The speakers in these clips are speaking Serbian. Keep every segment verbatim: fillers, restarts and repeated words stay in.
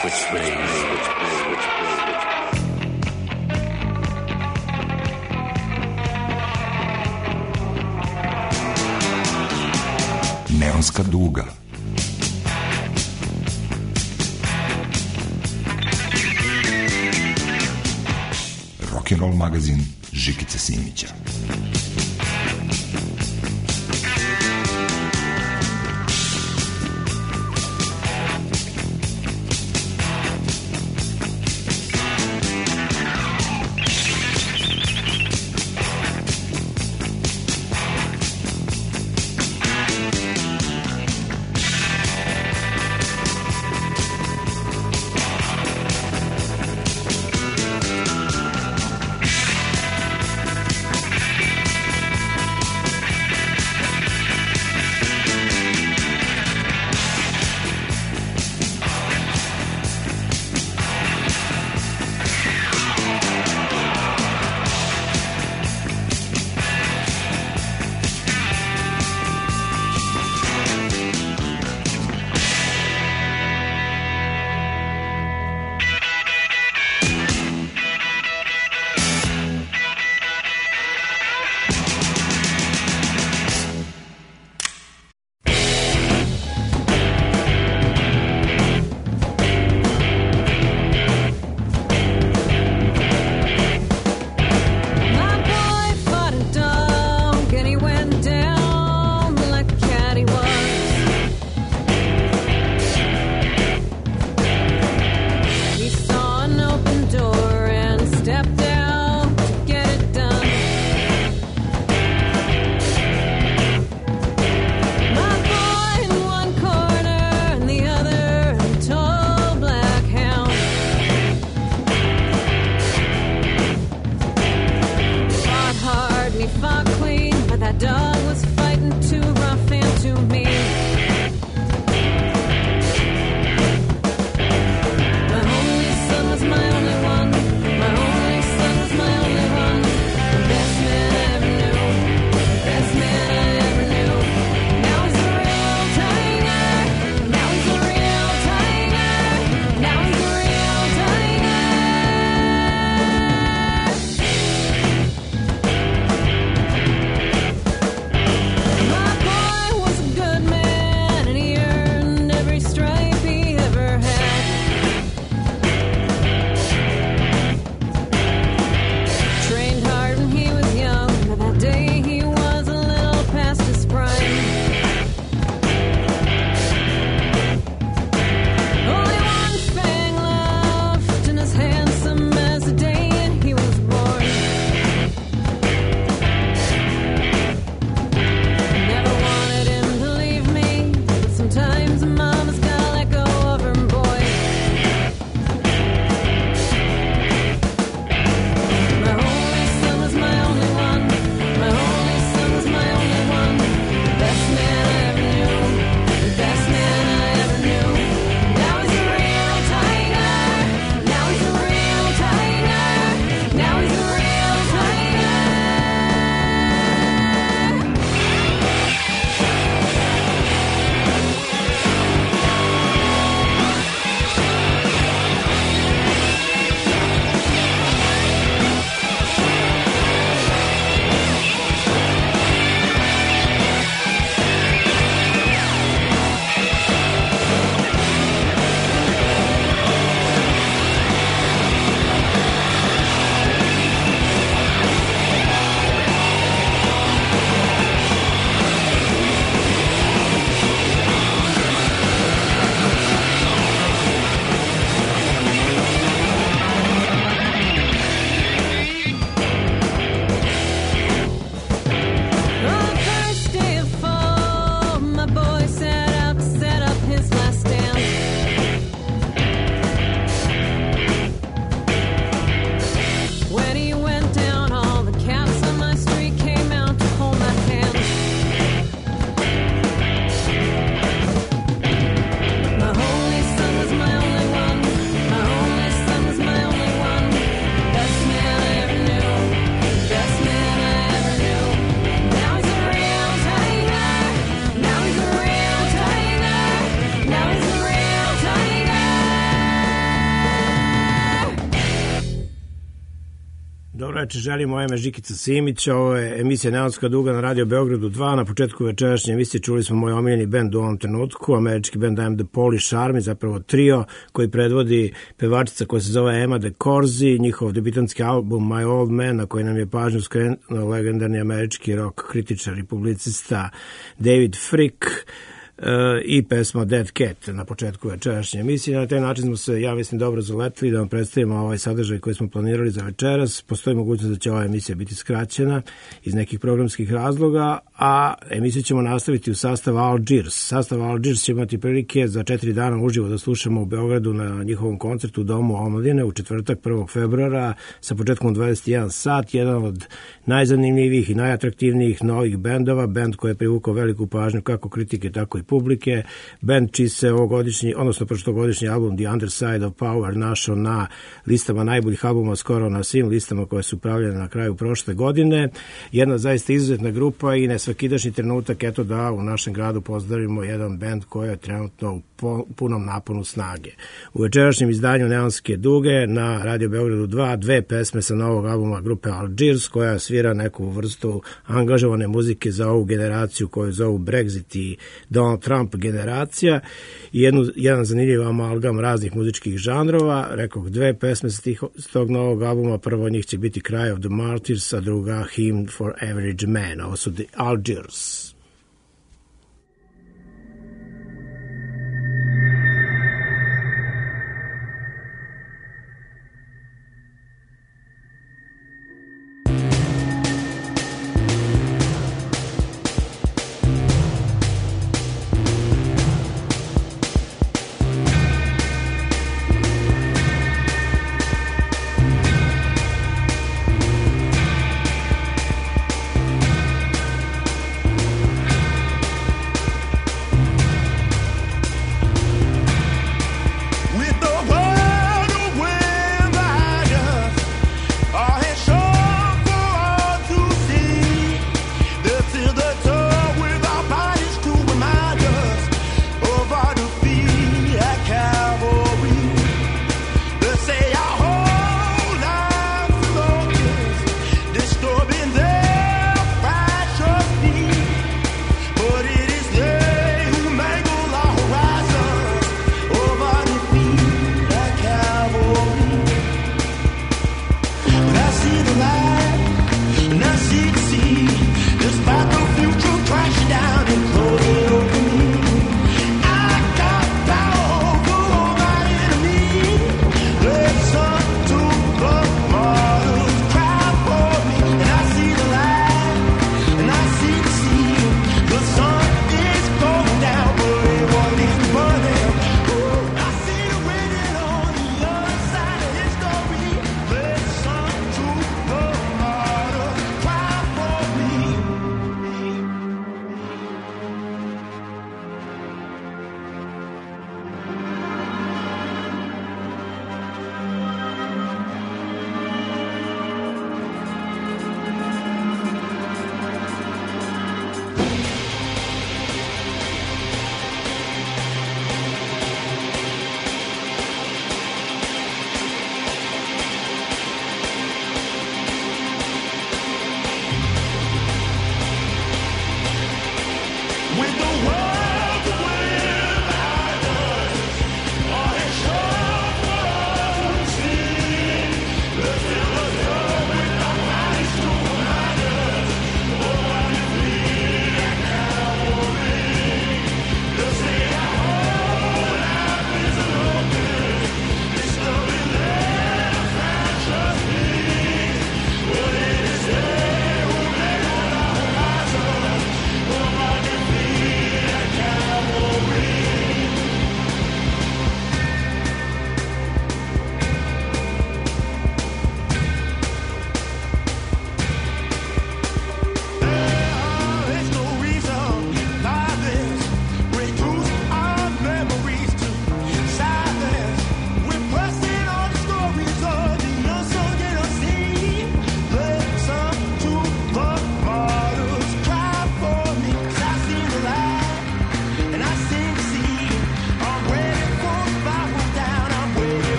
which way, which way, which way, which way. Neonska duga. Rock'n'roll magazin Žikice Simića. večer, želim, moje ime Žikica Simić, ovo je emisija Neonska duga na Radio Beogradu dva. Na početku večerašnje emisije čuli smo moj omiljeni bend u ovom trenutku, američki bend I Am The Polish Army, zapravo trio koji predvodi pevačica koja se zove Emma DeCourcy, njihov debitanski album My Old Man, na koji nam je pažnju skrenuo legendarni američki rock kritičar i publicista David Fricke, i pesma Dead Cat na početku večerašnje emisije. Na taj način smo se, ja mislim, dobro zaletili da vam predstavimo ovaj sadržaj koji smo planirali za večeras. Postoji mogućnost da će ova emisija biti skraćena iz nekih programskih razloga, a emisiju ćemo nastaviti u sastav Algiers. Sastav Algiers će imati prilike za četiri dana uživo da slušamo u Beogradu na njihovom koncertu u Domu omladine u četvrtak prvog februara sa početkom dvadeset jedan sat. Jedan od najzanimljivijih i najatraktivnijih novih bendova, bend koji je privukao veliku pažnju kako kritike, tako i publike. Band čiji se ovogodišnji, odnosno prošlogodišnji album The Underside of Power našao na listama najboljih albuma skoro na svim listama koje su upravljene na kraju prošle godine. Jedna zaista izuzetna grupa i nesvakidašnji trenutak, eto da u našem gradu pozdravimo jedan band koji je trenutno u punom naponu snage. U večerašnjem izdanju Neonske duge na Radio Beogradu dva dve pesme sa novog albuma grupe Algiers, koja svira neku vrstu angažovane muzike za ovu generaciju koju zovu Brexit i Donald Trump generacija, i jednu, jedan zanimljiv amalgam raznih muzičkih žanrova. Rekoh, dve pesme s, tih, s tog novog albuma, prvo od njih će biti Cry of the Martyrs, a druga Hymn for Average Man. Ovo su The Algiers.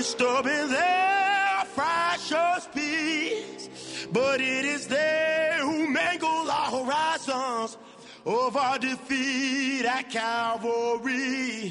disturbing their fractious peace, but it is they who mangle our horizons of our defeat at Calvary.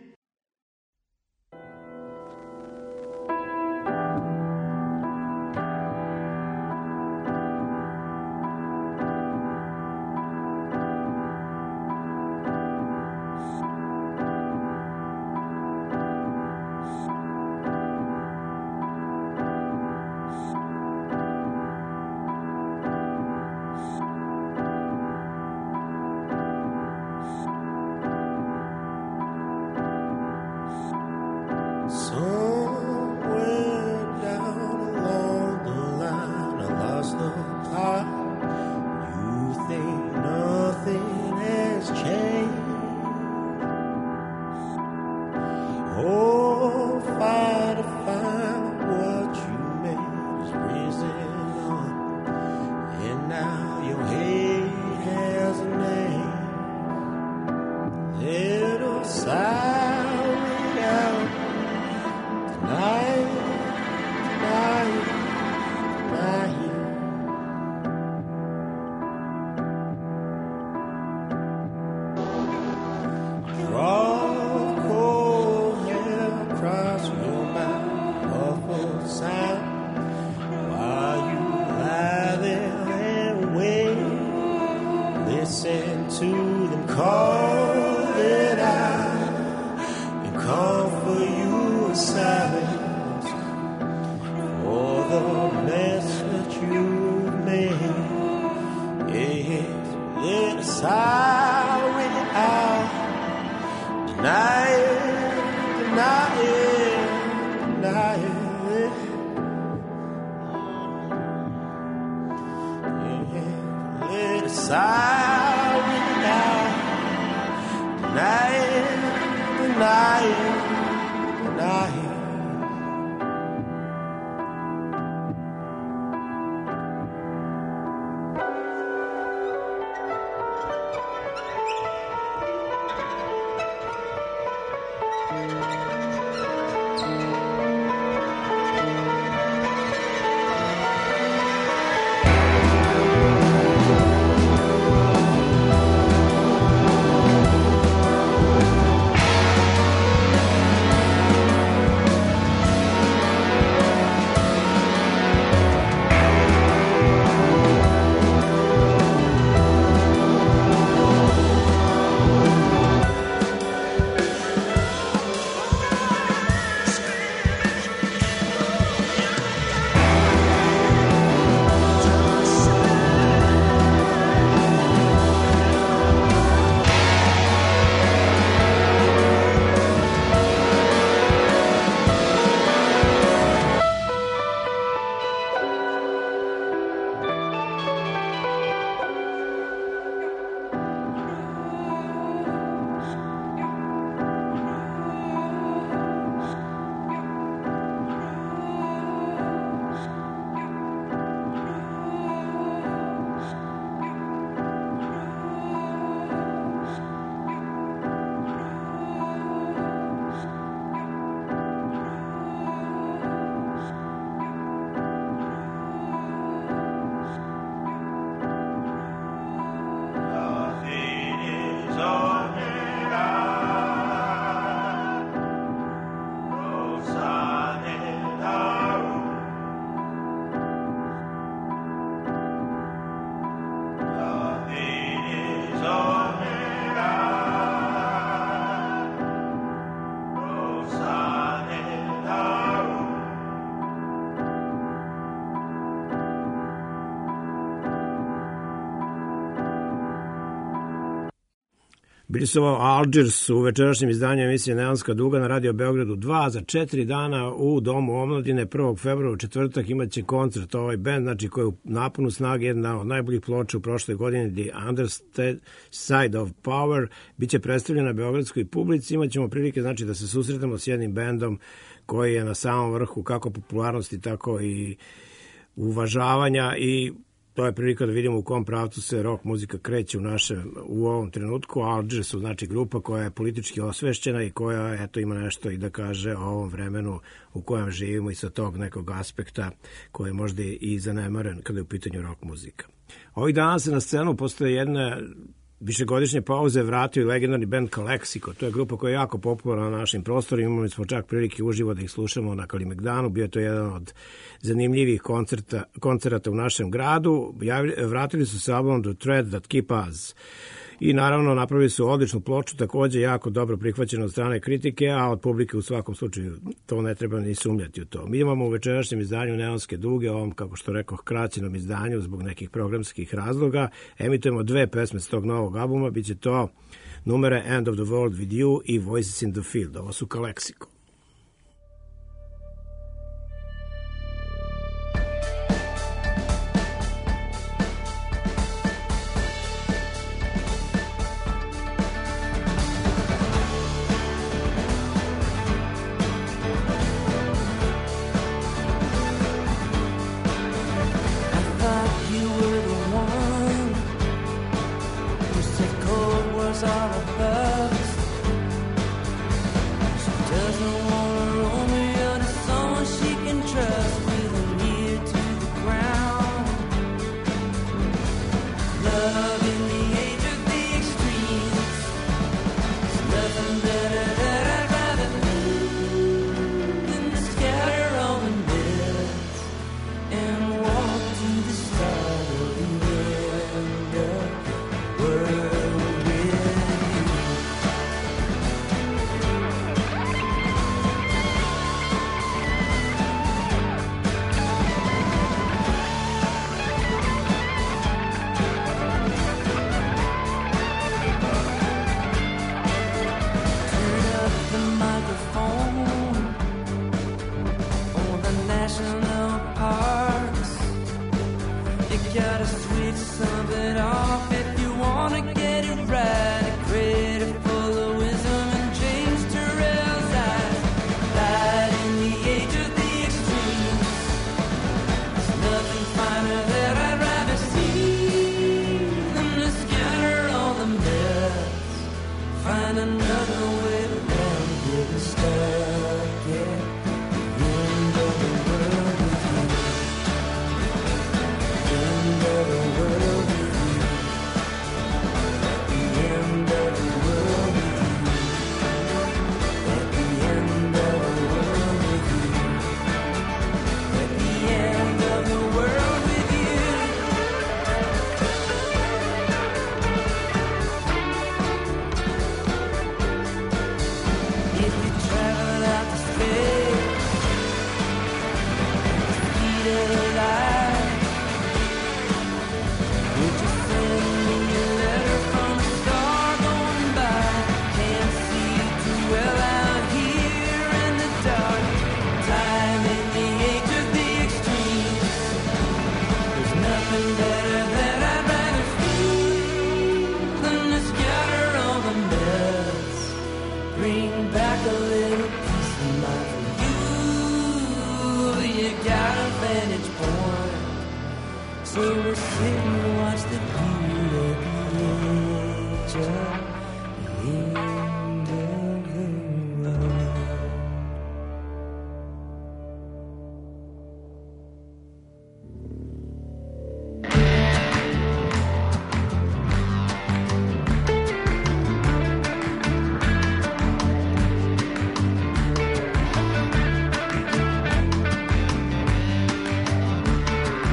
Bili su ovo Algiers u večerašnjem izdanju emisije Neonska duga na Radio Beogradu dva. Za četiri dana u Domu omladine prvog februara u četvrtak imaće koncert ovaj band, znači koji je u naponu snage jedna od najboljih ploča u prošloj godini, The Underside Side of Power, biće predstavljena beogradskoj publici. Imaćemo prilike znači da se susretamo s jednim bandom koji je na samom vrhu kako popularnosti, tako i uvažavanja i to je prilika da vidimo u kom pravcu se rock muzika kreće u našem, u ovom trenutku. Algiers su znači grupa koja je politički osvešćena i koja eto ima nešto i da kaže o ovom vremenu u kojem živimo i sa tog nekog aspekta koji je možda i zanemaren kada je u pitanju rock muzika. Ovih dana se na scenu posle jedne višegodišnje pauze vratio i legendarni band Calexico. To je grupa koja je jako popularna na našim prostorima. Imali smo čak prilike uživo da ih slušamo na Kalimegdanu. Bio je to jedan od zanimljivih koncerta, koncerata u našem gradu. Javili, vratili su se albumom The Thread That Keep Us. I naravno napravili su odličnu ploču, takođe jako dobro prihvaćeno od strane kritike, a od publike u svakom slučaju to ne treba ni sumnjati u to. Mi imamo u večerašnjem izdanju Neonske duge, ovom, kako što rekoh, kraćenom izdanju zbog nekih programskih razloga, emitujemo dve pesme s tog novog albuma, bit će to numere End of the World With You i Voices in the Field. Ovo su Calexico.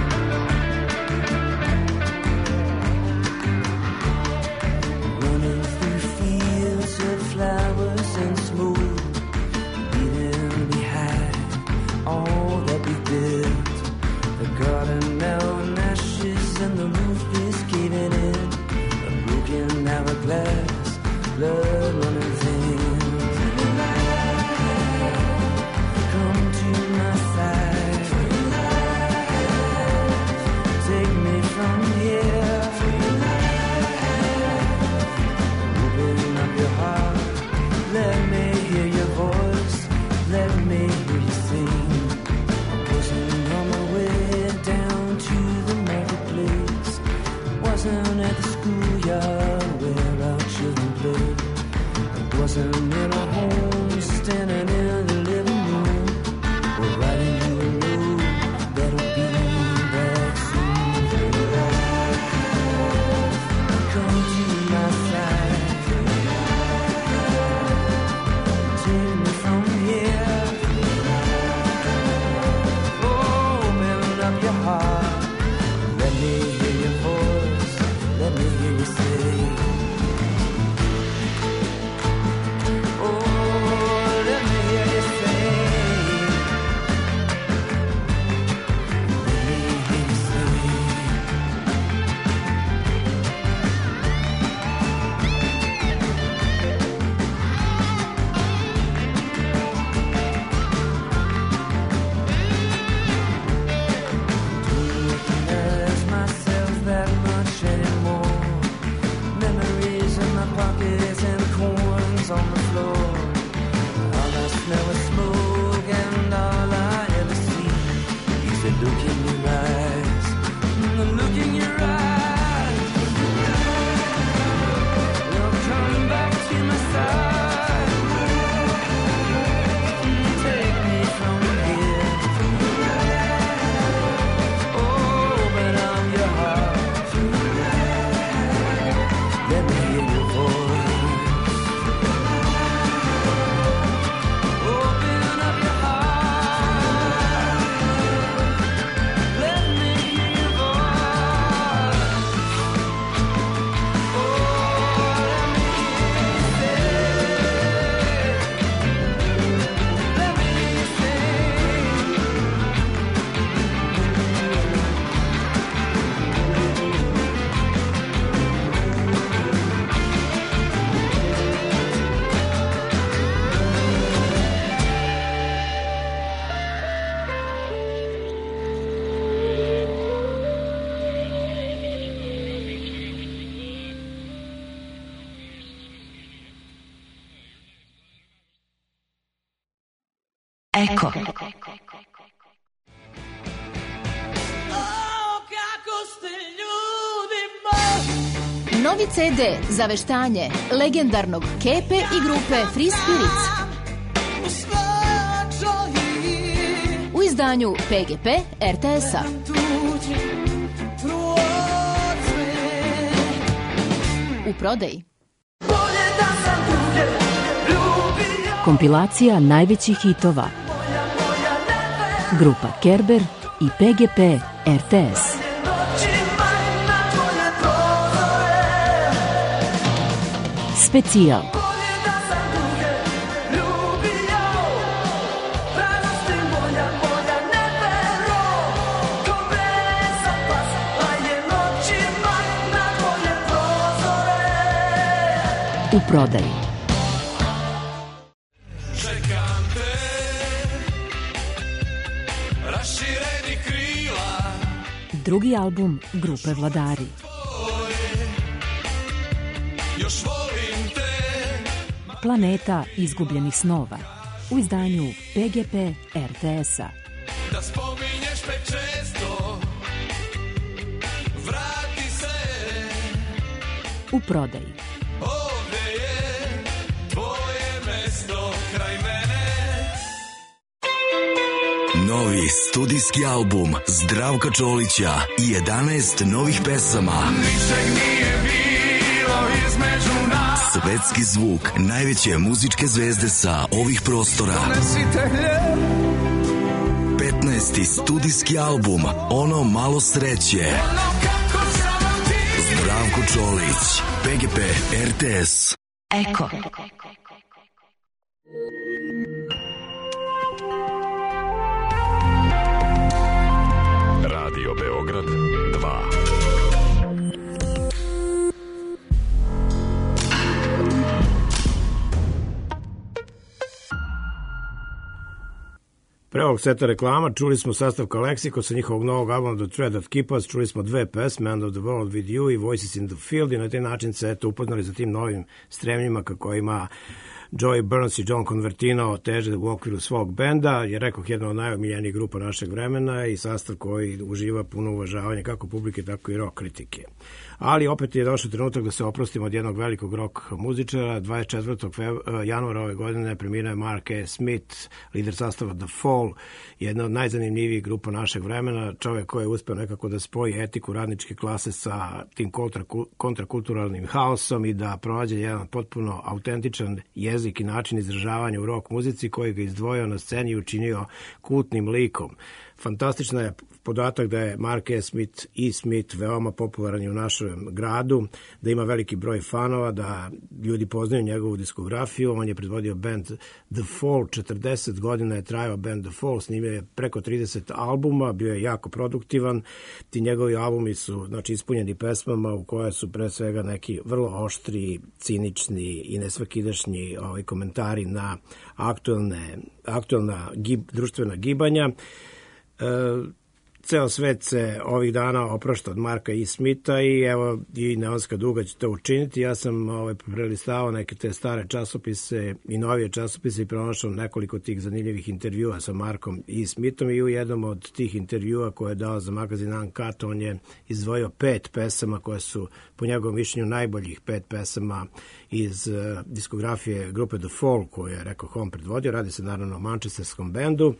Running Eko. Novi ce de za veštanje legendarnog Kepe i grupe Free Spirits u izdanju P G P R T S-a. U prodaji. Kompilacija najvećih hitova. Grupa Kerber i P G P R T S. Specijal. U prodaji. Čekam te, rašireni krila. Drugi album grupe Vladari. Još volim te. Planeta izgubljenih snova. U izdanju P G P R T S-a. Da spominješ me često. Vrati se. U prodaji. Novi studijski album Zdravka Čolića i jedanaest novih pesama. Ničeg nije bilo između nas. Svetski zvuk najveće muzičke zvezde sa ovih prostora. petnaesti studijski album Ono malo sreće. Zdravko Čolić, P G P R T S. Eko. Radio Beograd dva. Pre ovog seta reklama čuli smo sastav Kaleksiko sa njihovog novog albuma The Thread That Keep Us, čuli smo dve pesme, End of the World With You i Voices in the Field, i na taj način se eto upoznali za tim novim stremljima kako ima Joey Burns i John Convertino teže u okviru svog benda, je rekao jedna od najomiljenijih grupa našeg vremena i sastav koji uživa puno uvažavanje kako publike, tako i rock kritike. Ali opet je došao trenutak da se oprostimo od jednog velikog rock muzičara. dvadeset četvrtog januara ove godine preminuo je Mark E. Smith, lider sastava The Fall, jedna od najzanimljivijih grupa našeg vremena, čovjek koji je uspeo nekako da spoji etiku radničke klase sa tim kontra, kontrakulturalnim haosom i da pronađe jedan potpuno autentičan jezik i način izražavanja u rock muzici koji ga izdvojio na sceni i učinio kultnim likom. Fantastična je podatak da je Mark E. Smith i Smith veoma popularan u našem gradu, da ima veliki broj fanova, da ljudi poznaju njegovu diskografiju. On je predvodio band The Fall, četrdeset godina je trajao band The Fall, snimio je preko trideset albuma, bio je jako produktivan. Ti njegovi albumi su znači, ispunjeni pesmama u koje su pre svega neki vrlo oštri, cinični i nesvakidašnji ovaj, komentari na aktuelne, aktuelna gib, društvena gibanja. E, ceo svet se ovih dana oprašta od Marka E. Smitha i evo i Neonska duga će to učiniti. Ja sam ovaj, prelistavao neke te stare časopise i novije časopise i pronašao nekoliko tih zanimljivih intervjua sa Markom E. Smithom i u jednom od tih intervjua koje je dao za magazin Uncut on je izdvojio pet pesama koje su po njegovom mišljenju najboljih pet pesama iz uh, diskografije grupe The Fall koju je rekao on predvodio. Radi se naravno o manchesterskom bendu.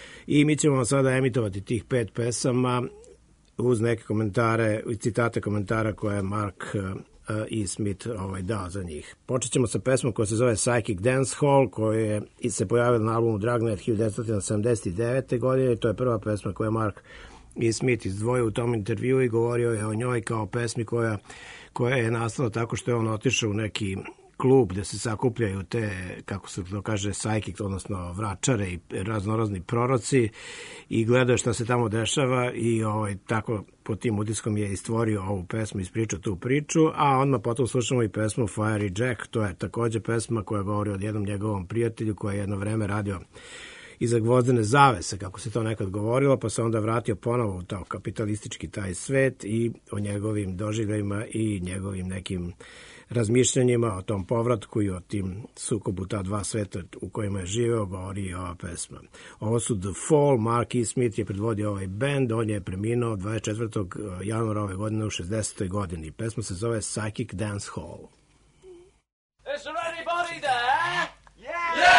I mi ćemo vam sada emitovati tih pet pesama uz neke komentare i citate komentara koje je Mark uh, E. Smith ovaj, dao za njih. Počet ćemo sa pesmom koja se zove Psychic Dance Hall, koja je se pojavila na albumu Dragnet hiljadu devetsto sedamdeset devete. godine i to je prva pesma koju je Mark E. Smith izdvojio u tom intervju i govorio je o njoj kao pesmi koja, koja je nastala tako što je on otišao u neki klub gde se sakupljaju te, kako se to kaže, psychic, odnosno vračare i raznorazni proroci i gledao šta se tamo dešava i ovaj, tako po tim utiskom je istvorio ovu pesmu, ispričao tu priču, a odmah potom slušamo i pesmu Fiery Jack, to je takođe pesma koja govori o jednom njegovom prijatelju koji je jedno vreme radio iza gvozdene zavese, kako se to nekad govorilo, pa se onda vratio ponovo u taj kapitalistički taj svet i o njegovim doživljajima i njegovim nekim razmišljanjima o tom povratku i o tim sukobu ta dva sveta u kojima je živeo, govori i ova pesma. Ovo su The Fall, Mark E. Smith je predvodio ovaj band, on je preminuo dvadeset četvrtog januara ove godine u šezdesetoj godini. Pesma se zove Psychic Dance Hall. Is there anybody there? Yeah! Yeah!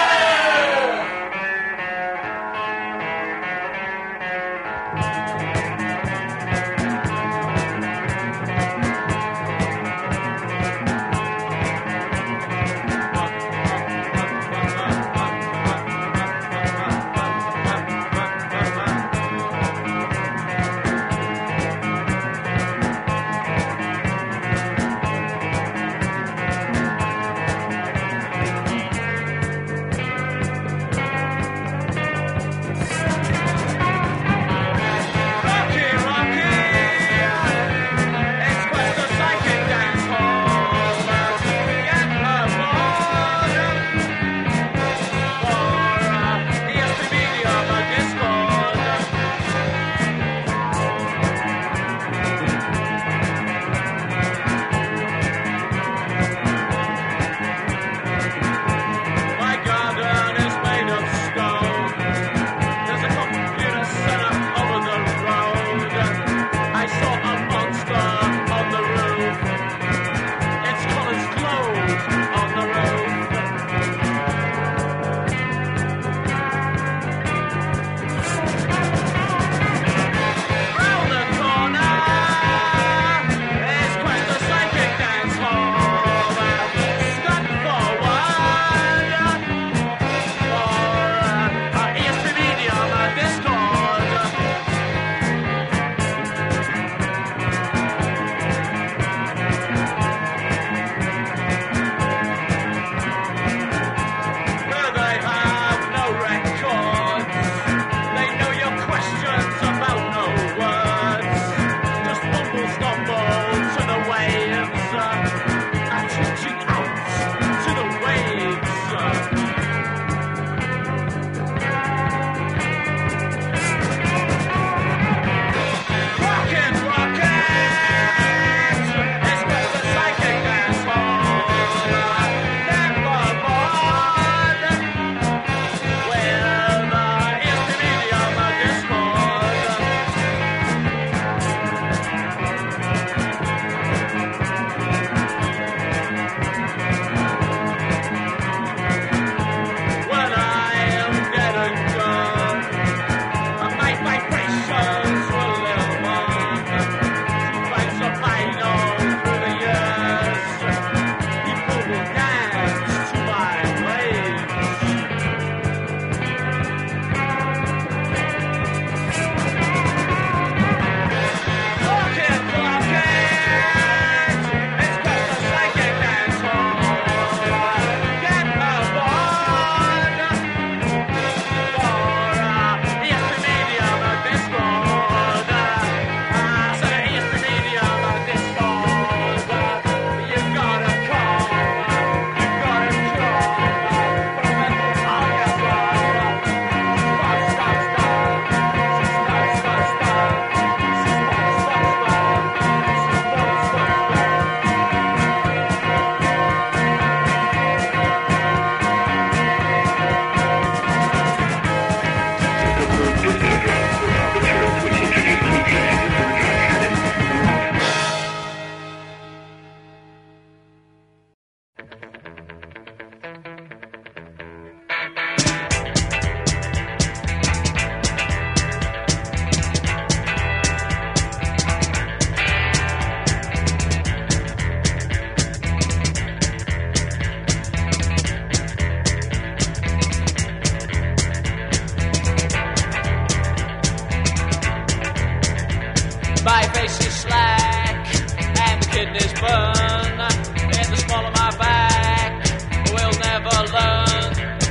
My face is slack and the kidneys burn. In the small of my back, we'll never learn.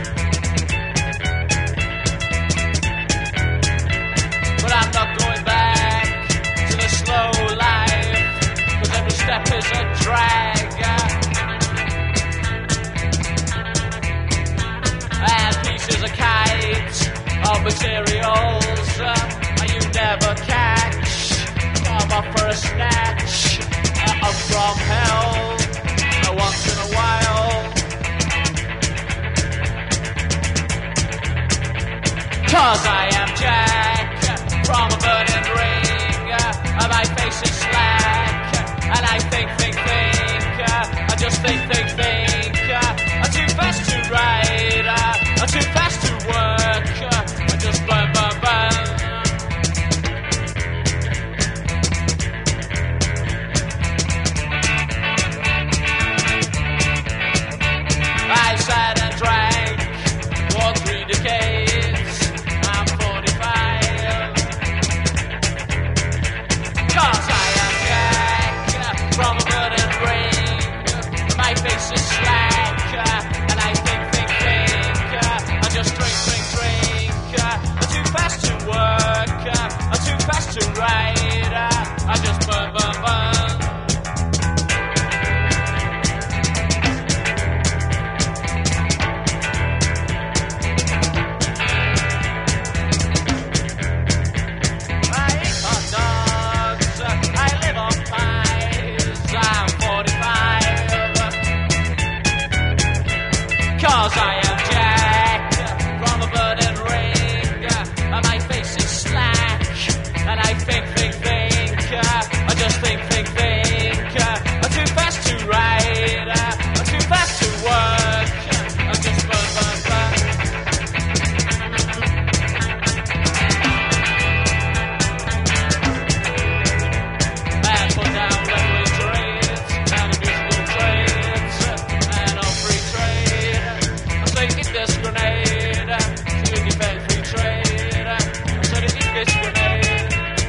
But I'm not going back to the slow life, 'cause every step is a drag. And pieces of kite of materials uh, you never catch. I'm up for a snatch uh, up from hell. 'Cause I am Jack from a burning ring, and my face is slack, and I think, think, think, I just think, think, think, I'm too fast to ride, I'm too fast to work, I just burn, burn, burn. I sat and drank for three decades. I'm forty-five. 'Cause I am Jack from a burning ring. My face is slack, and I think, think, think. I just drink, drink, drink. I'm too fast to work. I'm too fast to ride. I just burn, burn, burn. Cause I am Jack from a burning ring, and my face is slack, and I think, think, think, I just think, think, think, I'm too fast to ride, I'm too fast to work, I'm just burn, burn, burn. And put down level trades, and musical trades, and all free trade. So you get this grenade, so you defend free trade, so you get this grenade.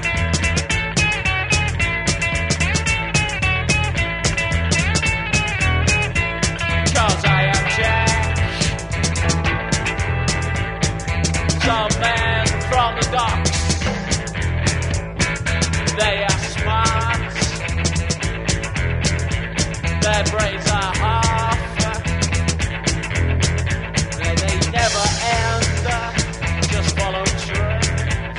Cause I am Jack, some men from the docks, they are smart, their brains are half, they never end, just follow trends.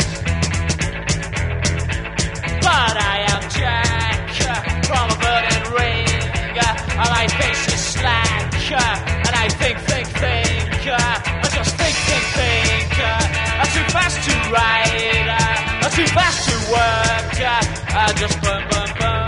But I am Jack from a burning ring, and my face is slack, and I think, think, think, I just think, think, think, I'm too fast to ride, I'm too fast to work, I just burn, burn, burn.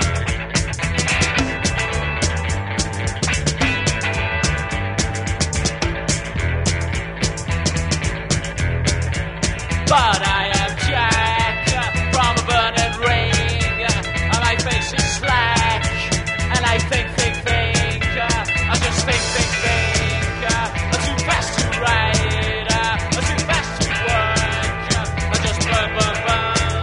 But I am Jack from a burning ring, and my face is slack, and I think, think, think, I just think, think, think, I'm too fast to ride, I'm too fast to work, I just burn, burn, burn.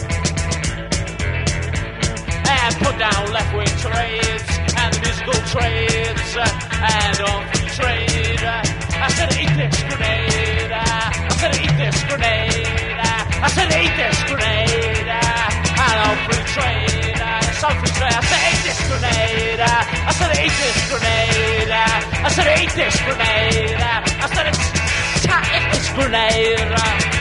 And put down left-wing trades, and the musical trades, and on free trade. I said eat this grenade, I said eat this grenade, I said eat this grenade, and on free trade, it's on free trade. I said eat this grenade, I said eat this grenade, I said eat this grenade, I said it's eat this grenade.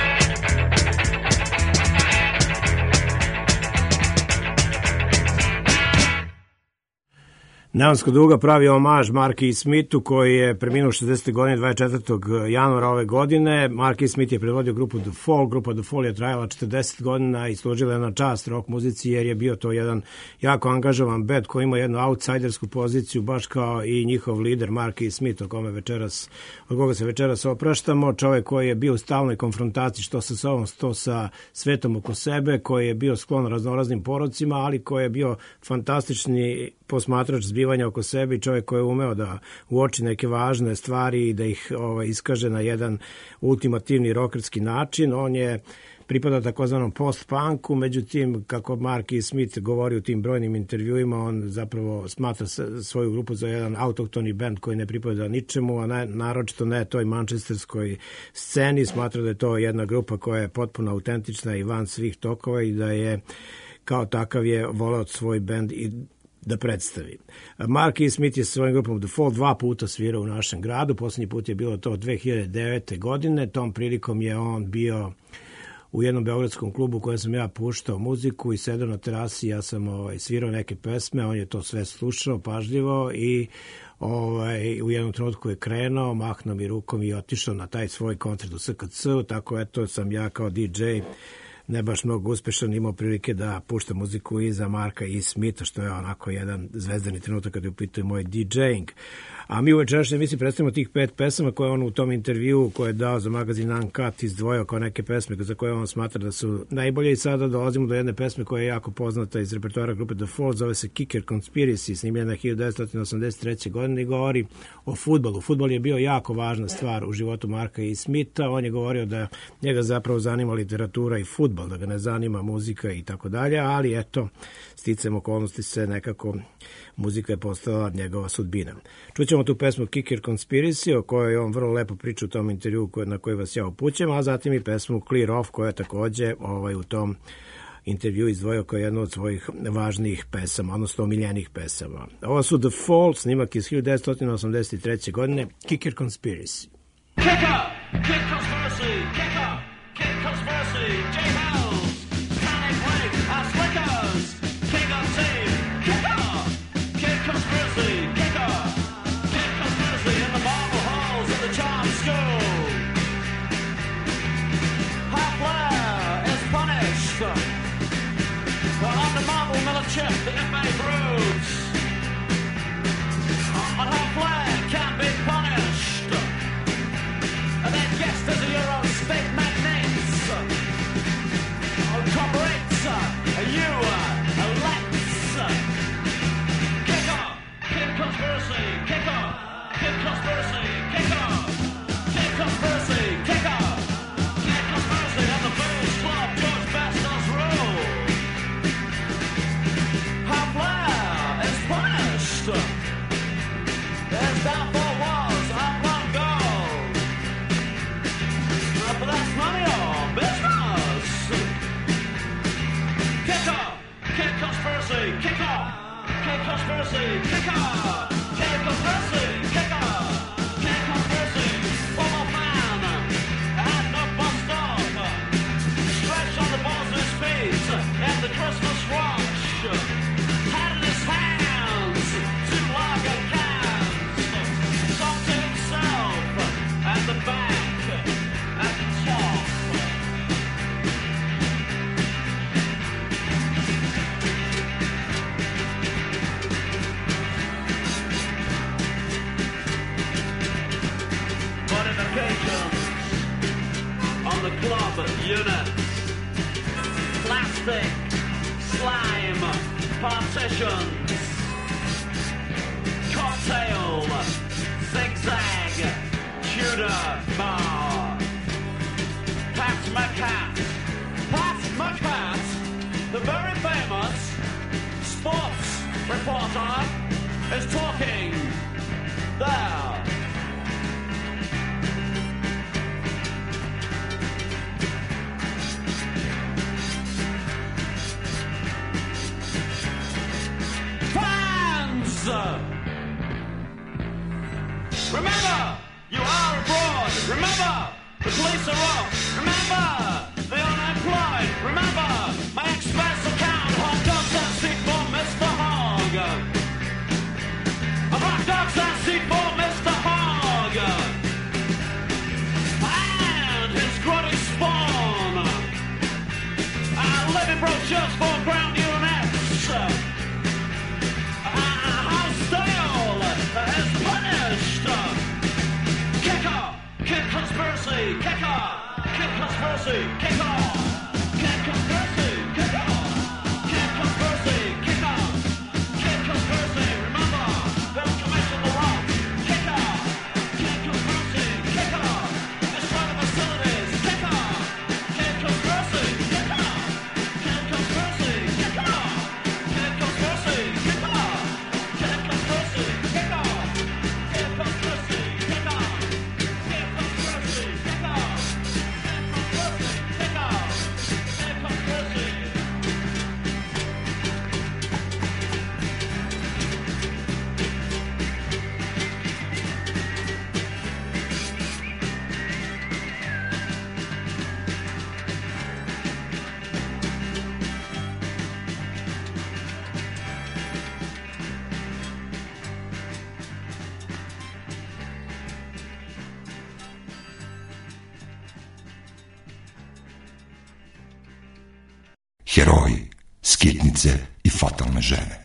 Neonska duga pravi omaž Marky Smithu koji je preminuo šezdesetih godine dvadeset četvrtog januara ove godine. Marky Smith je predvodio grupu The Fall. Grupa The Fall je trajala četrdeset godina i služila je na čast rock muzici jer je bio to jedan jako angažovan band koji ima jednu outsidersku poziciju baš kao i njihov lider Marky Smith o kome večeras, od koga se večeras opraštamo. Čovjek koji je bio u stalnoj konfrontaciji što sa sobom, što sa svetom oko sebe, koji je bio sklon raznoraznim porocima, ali koji je bio fantastični posmatrač zbivanja oko sebe i čovjek koji je umeo da uoči neke važne stvari i da ih ovaj, iskaže na jedan ultimativni rokerski način. On je pripada takozvanom post-punku, međutim, kako Marky Smith govori u tim brojnim intervjuima, on zapravo smatra svoju grupu za jedan autoktoni band koji ne pripada ničemu, a ne, naročito ne toj manchesterskoj sceni. Smatra da je to jedna grupa koja je potpuno autentična i van svih tokova i da je kao takav je voleo svoj band i da predstavi. Marky Smith je sa svojim grupom The Fall dva puta svirao u našem gradu. Poslednji put je bilo to dve hiljade devete. godine. Tom prilikom je on bio u jednom beogradskom klubu u kojem sam ja puštao muziku i sedao na terasi. Ja sam ovaj, svirao neke pesme, on je to sve slušao pažljivo i ovaj, u jednom trenutku je krenuo, mahnuo mi rukom i otišao na taj svoj koncert u S K C-u, tako eto sam ja kao D J ne baš mnogo uspešan, imao prilike da pušta muziku i za Marka i Smitha, što je onako jedan zvezdani trenutak kada je u pitanju moj DJing. A mi u večerašnjoj emisiji predstavimo tih pet pesama koje on u tom intervju koje je dao za magazin Uncut izdvojio kao neke pesme za koje on smatra da su najbolje. I sada dolazimo do jedne pesme koja je jako poznata iz repertoara grupe The Fall, zove se Kicker Conspiracy, snimljena hiljadu devetsto osamdeset treće. godine i govori o fudbalu. Fudbal je bio jako važna stvar u životu Marka i Smitha. On je govorio da njega zapravo zanima literatura i fudbal, da ga ne zanima muzika i tako dalje, ali eto, sticam okolnosti se nekako muzika je postala njegova sudbina. Čućemo tu pesmu Kicker Conspiracy, o kojoj on vrlo lepo priča u tom intervju na koji vas ja upućem, a zatim i pesmu Clear Off, koja je takođe ovaj, u tom intervju izdvojio kao jednu od svojih važnijih pesama, odnosno omiljenih pesama. Ovo su The Fall, snimak iz hiljadu devetsto osamdeset treće. godine, Kicker Conspiracy. Kick up! Kick conspiracy! Kick up! Kick conspiracy! J-House! Panic Rig! Our Slickers! King of Team! Kick up! Kick conspiracy! Kick up! Kick conspiracy in the marble halls of the charm school! Half Blair is punished! On the marble Miller chip, the F A broods! On Half Blair can be punished! And then yes, there's a Euro state magnates. Oh, comrades, you uh, let's kick off, kick conspiracy, kick off, kick conspiracy, kick off, kick conspiracy, kick off, kick conspiracy at the Booze Club, George Best's rule. How Blair is punished. There's downfall was up long gold. But that's money on business. Kick off, kick conspiracy, kick off, kick conspiracy, kick off, kick conspiracy, kick off, kick conspiracy. One more man, and no bus stop. Stretch on the balls of his feet, and the Christmas watch. Had in his hands, two lager cans. Talk to himself, at the back. At the top. Modifications on the club units. Plastic, slime, partitions. Cocktail, zigzag, Tudor bar. Pat McCat. Pat McCat, the very famous sports reporter, is talking there. Fans! Remember, you are abroad. Remember, the police are off. Remember, the unemployed. Remember, my expense account. Hot dogs and seat for Mister Hogg. Hot dogs and seat for Mister Hogg. And his grotty spawn. And living brochures for ground units. And how stale is punished. Kick off, kick conspiracy, kick off. Kick conspiracy, kick off! Kick conspiracy, kick off! Kick conspiracy, kick off! Kick conspiracy, remember! Don't commission the wrong! Kick off! Kick conspiracy, kick off! Destroy the facilities, kick off! Kick conspiracy, kick off! Kick conspiracy, kick off! Kick conspiracy, kick off! Kick conspiracy, kick off! Kick conspiracy, kick off! Kick conspiracy, kick off! Kick conspiracy, kick off! Kick conspiracy, heroji, skitnice i fatalne žene.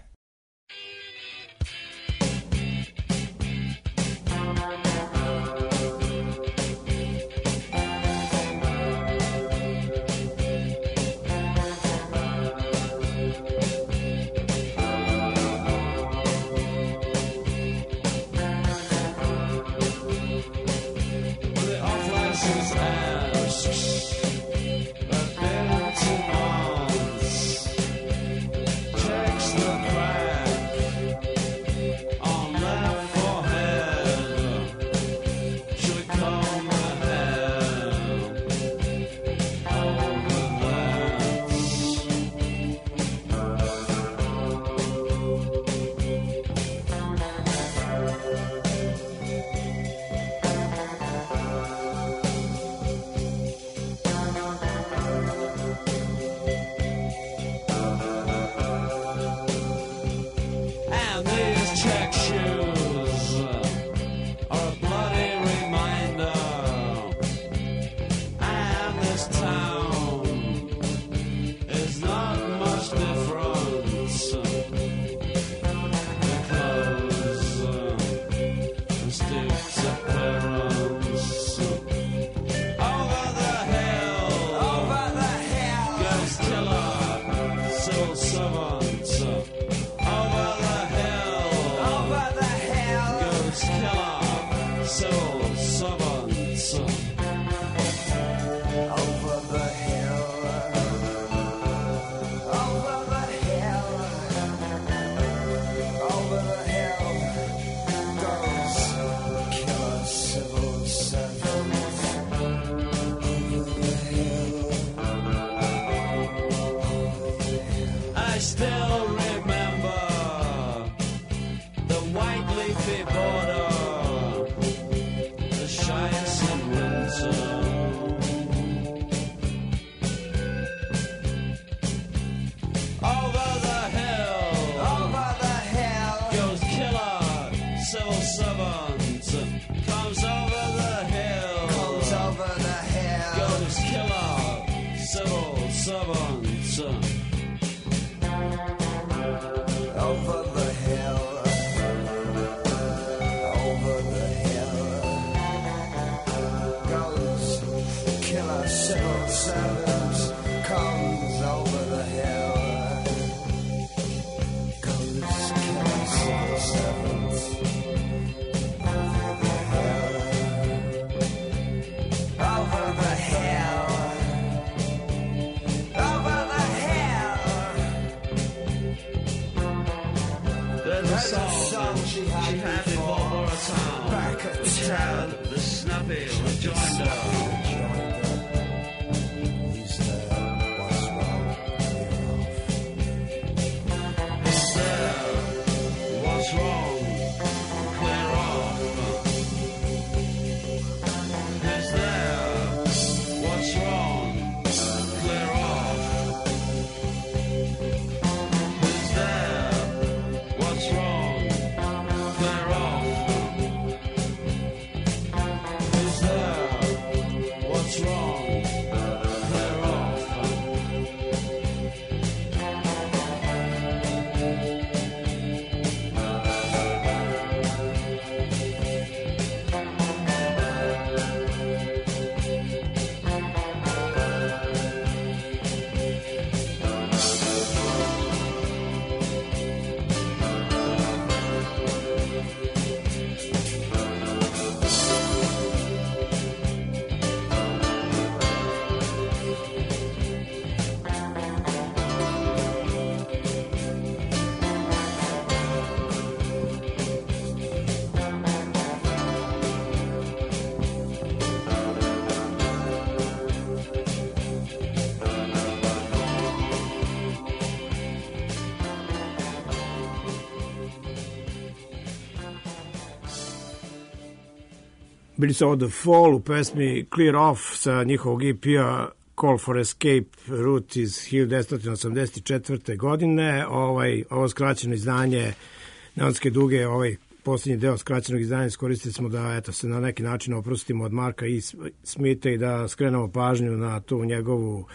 Bili su ovo The Fall u pesmi Clear Off sa njihovog E P-a Call for Escape Route iz hiljadu devetsto osamdeset četvrte. godine. Ovaj, ovo skraćeno izdanje Neonske duge, ovaj posljednji deo skraćenog izdanja iskoristili smo da eto, se na neki način oprostimo od Marka E. Smitha i da skrenemo pažnju na tu njegovu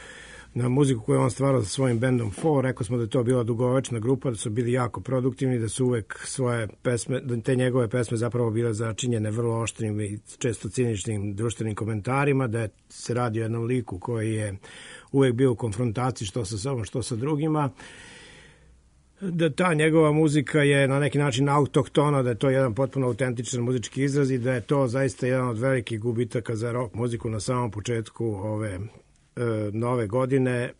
na muziku koju on stvarao sa svojim bandom Four. Rekao smo da je to bila dugovečna grupa, da su bili jako produktivni, da su uvek svoje pesme, da te njegove pesme zapravo bile začinjene vrlo oštrim i često ciničnim društvenim komentarima, da je se radi o jednom liku koji je uvek bio u konfrontaciji što sa sobom, što sa drugima, da ta njegova muzika je na neki način autohtona, da je to jedan potpuno autentičan muzički izraz i da je to zaista jedan od velikih gubitaka za rock muziku na samom početku ove e, nove godine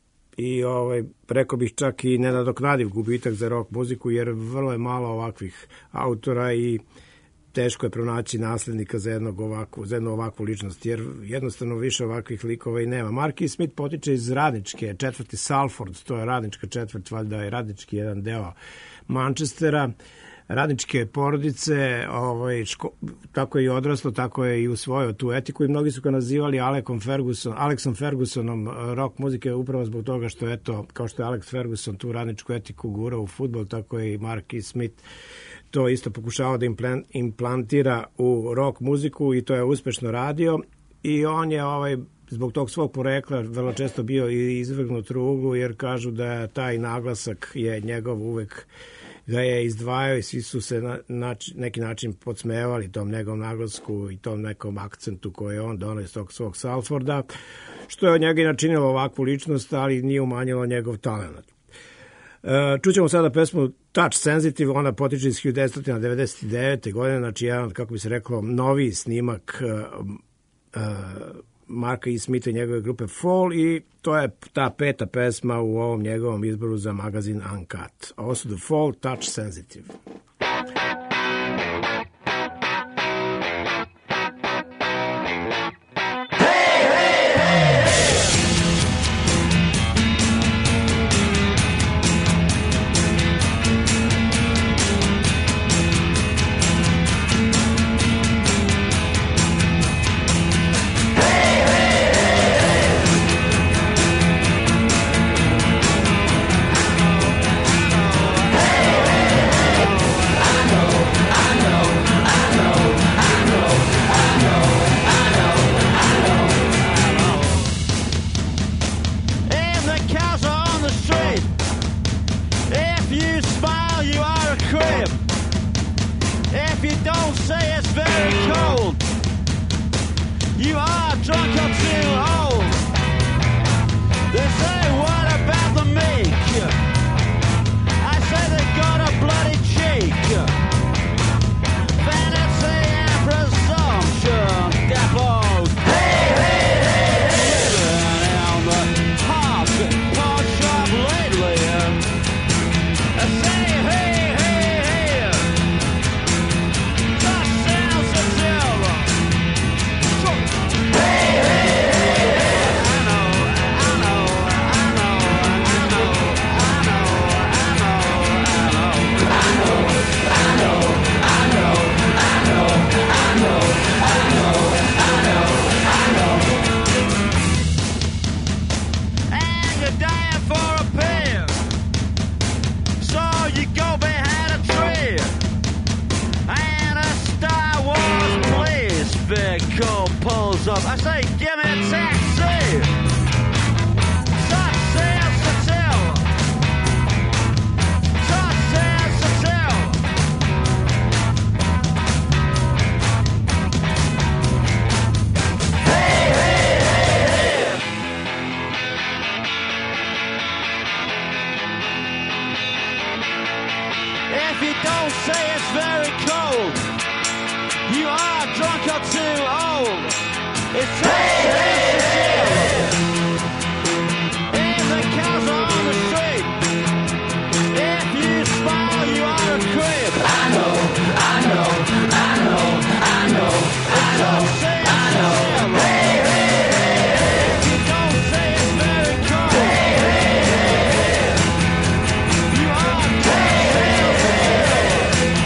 i ovaj, rekao bih čak i nenadoknadiv gubitak za rock muziku, jer vrlo je malo ovakvih autora i teško je pronaći naslednika za, jednog ovakvu, za jednu ovakvu ličnost, jer jednostavno više ovakvih likova i nema. Marky Smith potiče iz radničke četvrti Salford, to je radnička četvrt, valjda je radnički jedan deo Manchestera, radničke porodice, ovaj, ško, tako je i odraslo, tako je i usvojio tu etiku i mnogi su ga nazivali Alexom Ferguson, Alexom Fergusonom rock muzike upravo zbog toga što je to, kao što je Alex Ferguson tu radničku etiku gurao u fudbal, tako je i Marky Smith to isto pokušao da implantira u rock muziku i to je uspešno radio i on je ovaj, zbog tog svog porekla vrlo često bio i izvrgnut ruglu, jer kažu da taj naglasak je njegov uvek ga je izdvajao i svi su se na nač, neki način podsmevali tom njegovom naglasku i tom nekom akcentu koji je on donao iz tog svog Salforda, što je od njega i načinilo ovakvu ličnost, ali nije umanjilo njegov talent. Čućemo sada pesmu Touch Sensitive, ona potiče iz hiljadu devetsto devedeset devete. godine, znači jedan, kako bi se reklo, novi snimak uh, uh, Marka E. Smitha i njegove grupe Fall i to je ta peta pesma u ovom njegovom izboru za magazin Uncut. Ovo su The Fall, Touch Sensitive.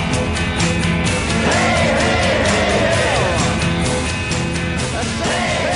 Say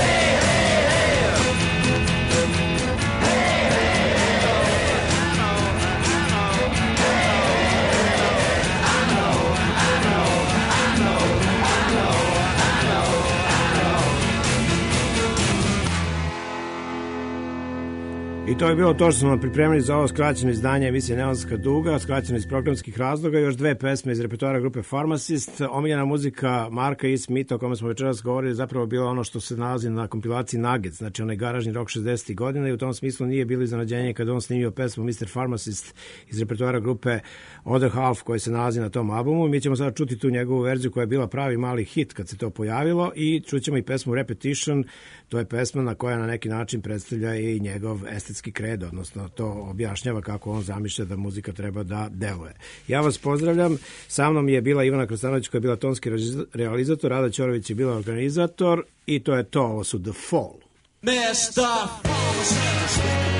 I to je bilo to što smo pripremili za ovo skraćeno izdanje emisije Neonska duga, skraćeno iz programskih razloga, još dve pesme iz repertoara grupe Pharmacist. Omiljena muzika Marka E. Smitha, o kome smo večeras govorili, zapravo bila ono što se nalazi na kompilaciji Nuggets, znači onaj garažni rock šezdesetih godina, i u tom smislu nije bilo iznenađenje kada on snimio pesmu mister Pharmacist iz repertoara grupe Other Half, koji se nalazi na tom albumu. Mi ćemo sada čuti tu njegovu verziju koja je bila pravi mali hit kad se to pojavilo, i čućemo i pesmu Repetition. To je pesma na koja na neki način predstavlja i njegov estetski kredo, odnosno to objašnjava kako on zamišlja da muzika treba da deluje. Ja vas pozdravljam, sa mnom je bila Ivana Krstanović koja je bila tonski realizator, Rada Ćorović je bila organizator, i to je to, ovo su The Fall. mister Pharmacist,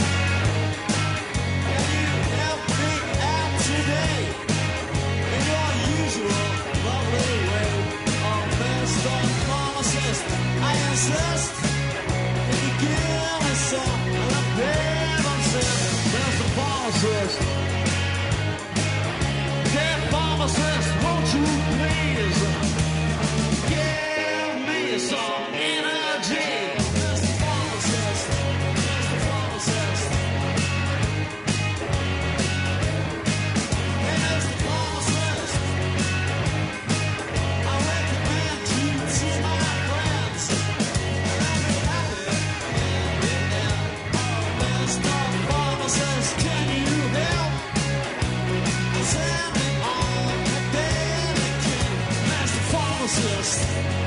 Pharmacist, won't you please give me some energy? Mister Pharmacist, Mister Pharmacist, hey Mister Pharmacist, I recommend you to my friends, and I'll be happy in the end. Mister Pharmacist, can you help? Send me on a daily king, Master Pharmacist.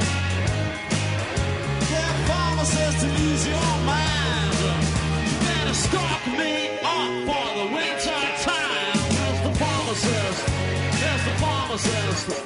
Yeah, pharmacist, to lose your mind. You better stock me up for the winter time. Master Pharmacist, Master Pharmacist.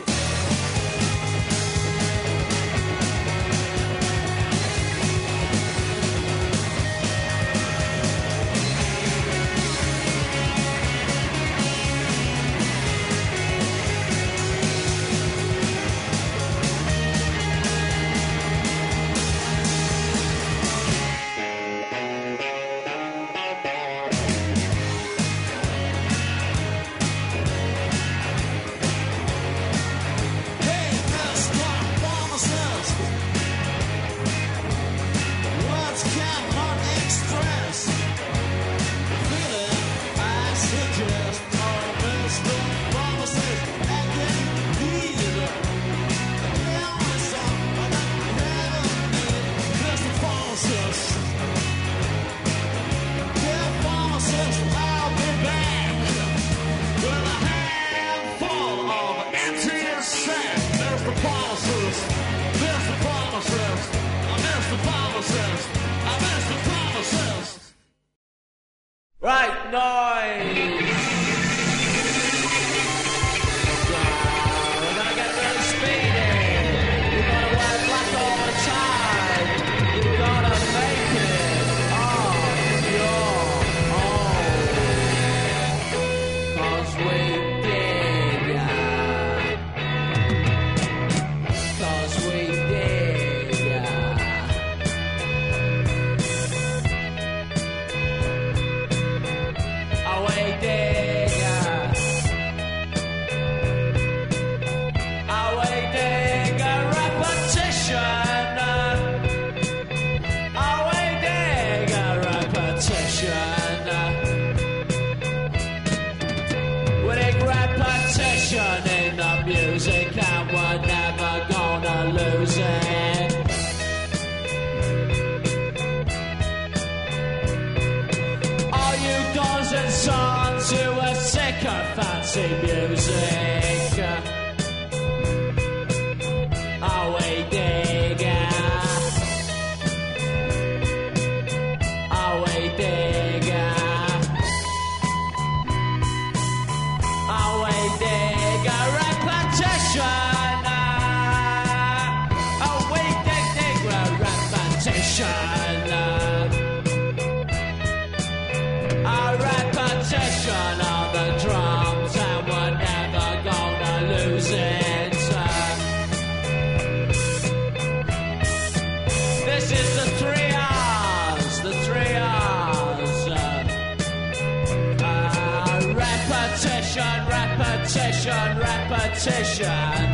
Right noise! We're gonna get real speedy. You're gonna wear black all the time. You're gonna make it on your own. Cause we dig ya. Cause we dig ya. Away digger, away digger, repetition, away digger, repetition. We dig repetition in the music, and we're never gonna lose it. And sons who are sick of fancy music. Away digger, away digger, away digger, repetition. Away digger, repetition. A repetition of the drums, and we're never gonna lose it. This is the three R's, the three R's. Uh, repetition, repetition, repetition.